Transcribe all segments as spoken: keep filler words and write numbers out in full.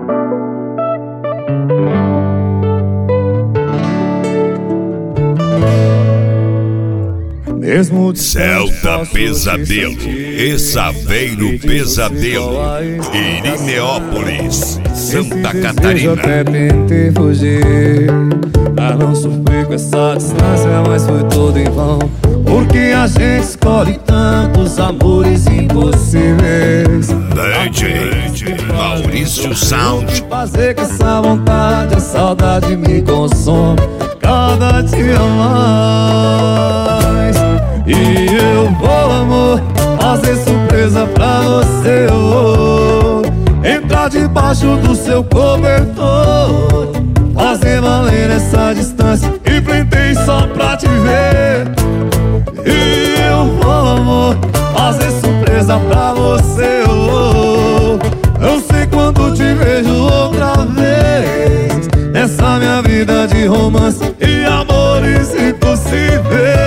Mesmo Celta Pesadelo e Saveiro Pesadelo, Irineópolis, Santa Catarina. Até tentei fugir pra não sofrer com essa distância, mas foi tudo em vão, porque a gente escolhe tantos amores impossíveis. D J Maurício Sound. Fazer com essa vontade, a saudade me consome cada dia mais. E eu vou, amor, fazer surpresa pra você. Eu vou entrar debaixo do seu cobertor, fazer valer essa distância, enfrentei só pra te ver. E eu vou, amor, fazer surpresa pra você. Eu vou, não sei quando te vejo outra vez, essa minha vida de romance e amores impossíveis.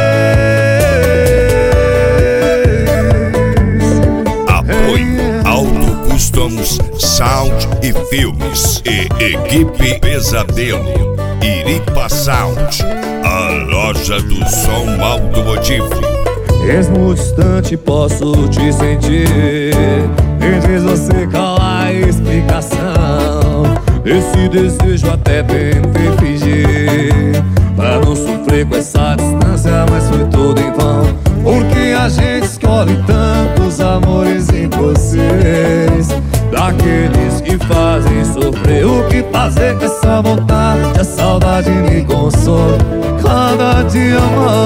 Customs, Sound e Filmes e Equipe Pesadelo, Iripa Sound, a loja do som automotivo. Mesmo distante posso te sentir, me diz você qual a explicação. Esse desejo até tentei fingir pra não sofrer com essa distância, mas foi tudo em vão, porque a gente escolhe tantos amores impossíveis, daqueles que fazem sofrer. O que fazer com essa vontade, a saudade me consome cada dia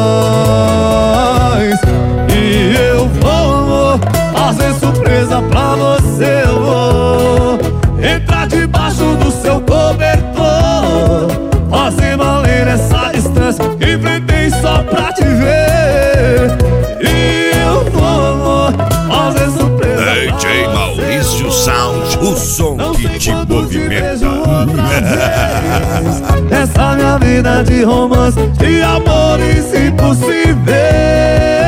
mais. E eu vou, amor, fazer surpresa pra você. Eu vou entrar debaixo do seu cobertor, fazer valer essa distância, enfrentei só pra te ver. E eu vou, amor, fazer surpresa D J Maurício Sound, o som que te movimenta. Essa minha vida de romance e amores impossíveis.